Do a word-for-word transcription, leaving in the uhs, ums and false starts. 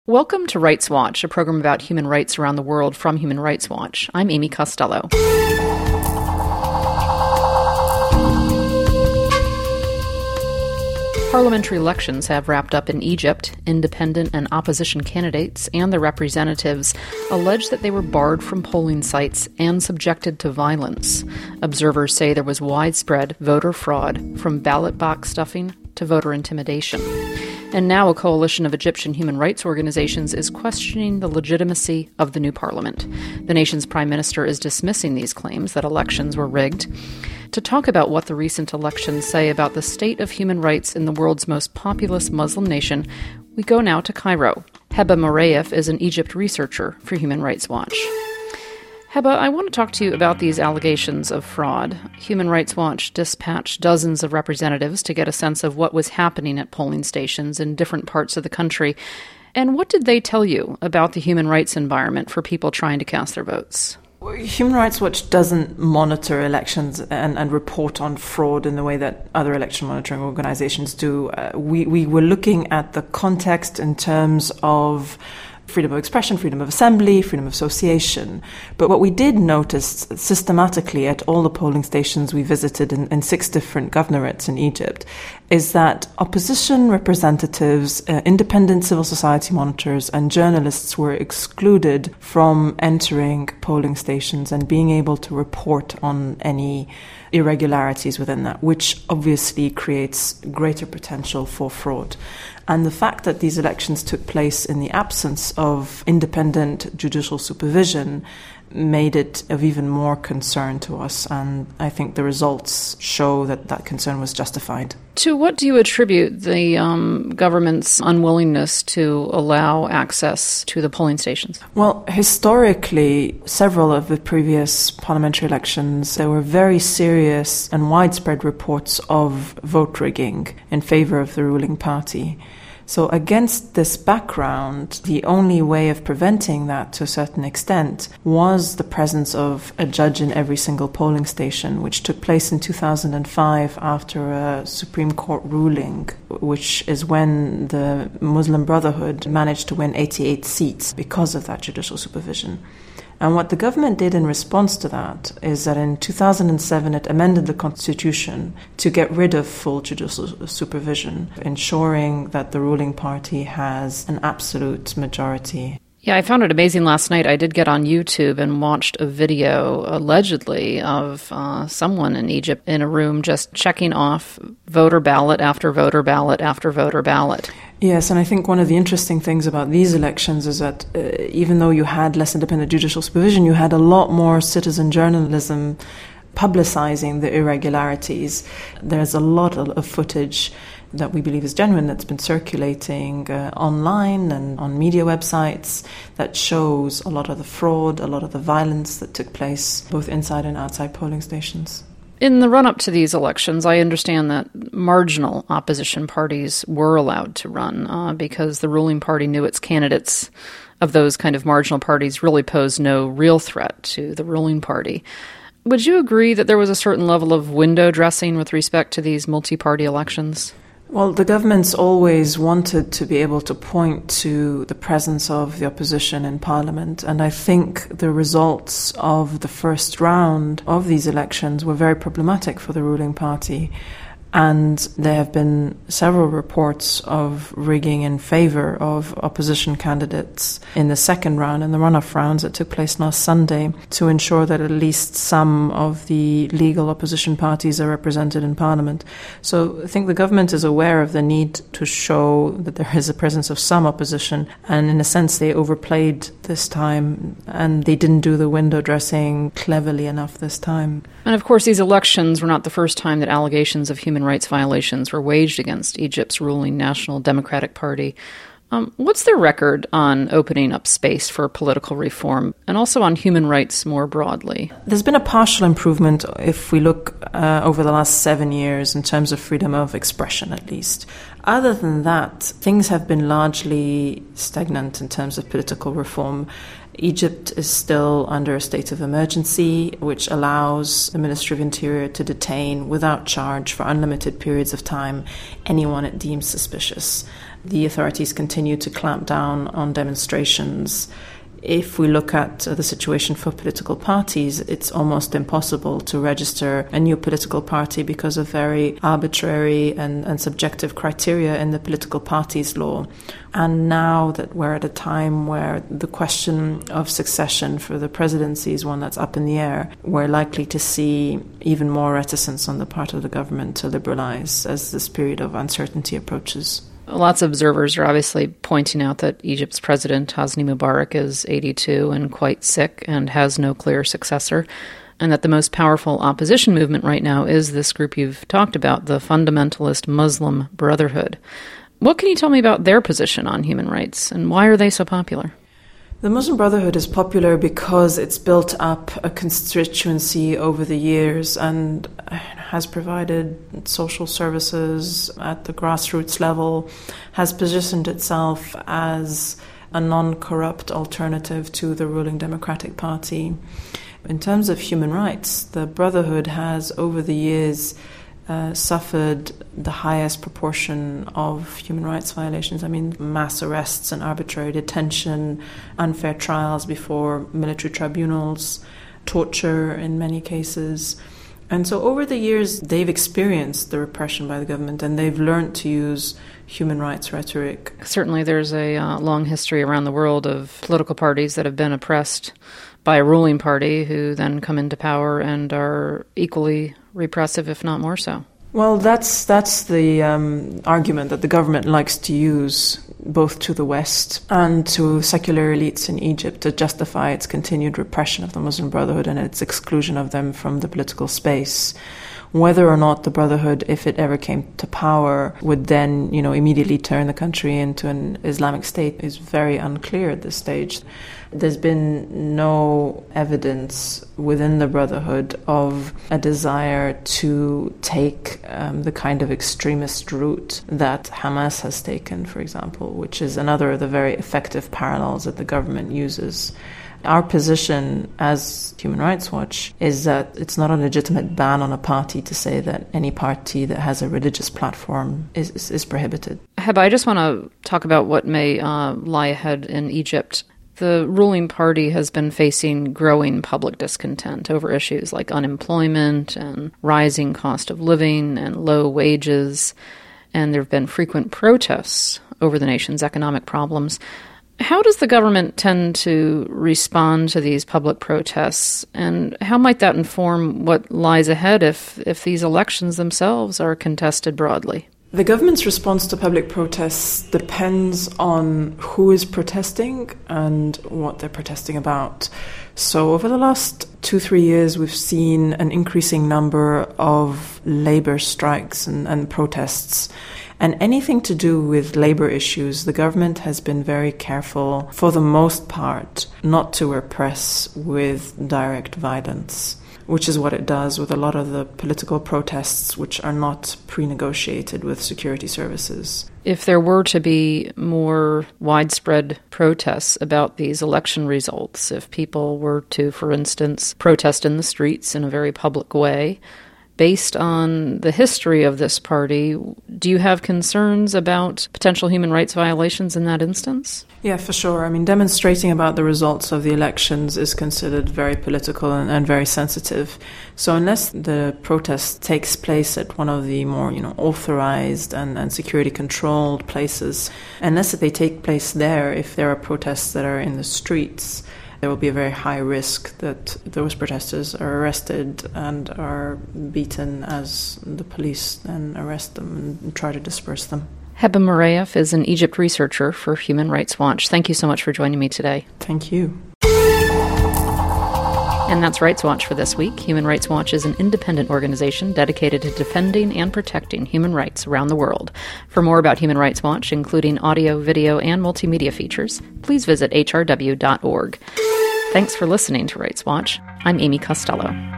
Welcome to Rights Watch, a program about human rights around the world from Human Rights Watch. I'm Amy Costello. Parliamentary elections have wrapped up in Egypt. Independent and opposition candidates and their representatives allege that they were barred from polling sites and subjected to violence. Observers say there was widespread voter fraud, from ballot box stuffing to voter intimidation. And now a coalition of Egyptian human rights organizations is questioning the legitimacy of the new parliament. The nation's prime minister is dismissing these claims that elections were rigged. To talk about what the recent elections say about the state of human rights in the world's most populous Muslim nation, we go now to Cairo. Heba Moraif is an Egypt researcher for Human Rights Watch. Heba, I want to talk to you about these allegations of fraud. Human Rights Watch dispatched dozens of representatives to get a sense of what was happening at polling stations in different parts of the country. And what did they tell you about the human rights environment for people trying to cast their votes? Human Rights Watch doesn't monitor elections and, and report on fraud in the way that other election monitoring organizations do. Uh, we, we were looking at the context in terms of freedom of expression, freedom of assembly, freedom of association. But what we did notice systematically at all the polling stations we visited in, in six different governorates in Egypt is that opposition representatives, uh, independent civil society monitors, and journalists were excluded from entering polling stations and being able to report on any irregularities within that, which obviously creates greater potential for fraud. And the fact that these elections took place in the absence of independent judicial supervision made it of even more concern to us. And I think the results show that that concern was justified. To what do you attribute the um, government's unwillingness to allow access to the polling stations? Well, historically, several of the previous parliamentary elections, there were very serious and widespread reports of vote rigging in favor of the ruling party. So against this background, the only way of preventing that to a certain extent was the presence of a judge in every single polling station, which took place in two thousand five after a Supreme Court ruling, which is when the Muslim Brotherhood managed to win eighty-eight seats because of that judicial supervision. And what the government did in response to that is that in two thousand seven it amended the constitution to get rid of full judicial supervision, ensuring that the ruling party has an absolute majority. Yeah, I found it amazing last night. I did get on YouTube and watched a video, allegedly, of uh, someone in Egypt in a room just checking off voter ballot after voter ballot after voter ballot. Yes, and I think one of the interesting things about these elections is that uh, even though you had less independent judicial supervision, you had a lot more citizen journalism publicizing the irregularities. There's a lot of, of footage that we believe is genuine that's been circulating uh, online and on media websites that shows a lot of the fraud, a lot of the violence that took place both inside and outside polling stations. In the run-up to these elections, I understand that marginal opposition parties were allowed to run uh, because the ruling party knew its candidates of those kind of marginal parties really posed no real threat to the ruling party. Would you agree that there was a certain level of window dressing with respect to these multi-party elections? Well, the government's always wanted to be able to point to the presence of the opposition in parliament, and I think the results of the first round of these elections were very problematic for the ruling party. And there have been several reports of rigging in favor of opposition candidates in the second round and the runoff rounds that took place last Sunday to ensure that at least some of the legal opposition parties are represented in Parliament. So I think the government is aware of the need to show that there is a presence of some opposition, and in a sense they overplayed this time and they didn't do the window dressing cleverly enough this time. And of course these elections were not the first time that allegations of human rights violations were waged against Egypt's ruling National Democratic Party. Um, what's their record on opening up space for political reform and also on human rights more broadly? There's been a partial improvement if we look uh, over the last seven years in terms of freedom of expression, at least. Other than that, things have been largely stagnant in terms of political reform. Egypt is still under a state of emergency, which allows the Ministry of Interior to detain without charge for unlimited periods of time anyone it deems suspicious. the authorities continue to clamp down on demonstrations. If we look at the situation for political parties, it's almost impossible to register a new political party because of very arbitrary and, and subjective criteria in the political parties law. And now that we're at a time where the question of succession for the presidency is one that's up in the air, we're likely to see even more reticence on the part of the government to liberalize as this period of uncertainty approaches. Lots of observers are obviously pointing out that Egypt's president, Hosni Mubarak, is eighty-two and quite sick and has no clear successor, and that the most powerful opposition movement right now is this group you've talked about, the Fundamentalist Muslim Brotherhood. What can you tell me about their position on human rights, and why are they so popular? The Muslim Brotherhood is popular because it's built up a constituency over the years and has provided social services at the grassroots level, has positioned itself as a non-corrupt alternative to the ruling Democratic Party. In terms of human rights, the Brotherhood has, over the years, Uh, suffered the highest proportion of human rights violations. I mean, mass arrests and arbitrary detention, unfair trials before military tribunals, torture in many cases. And so over the years, they've experienced the repression by the government and they've learned to use human rights rhetoric. Certainly there's a uh, long history around the world of political parties that have been oppressed by a ruling party who then come into power and are equally repressive, if not more so. Well, that's that's the um, argument that the government likes to use, both to the West and to secular elites in Egypt, to justify its continued repression of the Muslim Brotherhood and its exclusion of them from the political space. Whether or not the Brotherhood, if it ever came to power, would then, you know, immediately turn the country into an Islamic state is very unclear at this stage. There's been no evidence within the Brotherhood of a desire to take um, the kind of extremist route that Hamas has taken, for example, which is another of the very effective parallels that the government uses. Our position as Human Rights Watch is that it's not a legitimate ban on a party to say that any party that has a religious platform is, is, is prohibited. Heba, I just want to talk about what may uh, lie ahead in Egypt. The ruling party has been facing growing public discontent over issues like unemployment and rising cost of living and low wages, and there have been frequent protests over the nation's economic problems. How does the government tend to respond to these public protests, and how might that inform what lies ahead if, if these elections themselves are contested broadly? The government's response to public protests depends on who is protesting and what they're protesting about. So over the last two, three years, we've seen an increasing number of labor strikes and, and protests. And anything to do with labor issues, the government has been very careful, for the most part, not to repress with direct violence, which is what it does with a lot of the political protests which are not pre-negotiated with security services. If there were to be more widespread protests about these election results, if people were to, for instance, protest in the streets in a very public way, based on the history of this party, do you have concerns about potential human rights violations in that instance? Yeah, for sure. I mean, demonstrating about the results of the elections is considered very political and, and very sensitive. So unless the protest takes place at one of the more, you know, authorized and, and security-controlled places, unless they take place there, if there are protests that are in the streets, there will be a very high risk that those protesters are arrested and are beaten as the police then arrest them and try to disperse them. Heba Moureif is an Egypt researcher for Human Rights Watch. Thank you so much for joining me today. Thank you. And that's Rights Watch for this week. Human Rights Watch is an independent organization dedicated to defending and protecting human rights around the world. For more about Human Rights Watch, including audio, video, and multimedia features, please visit h r w dot org. Thanks for listening to Rights Watch. I'm Amy Costello.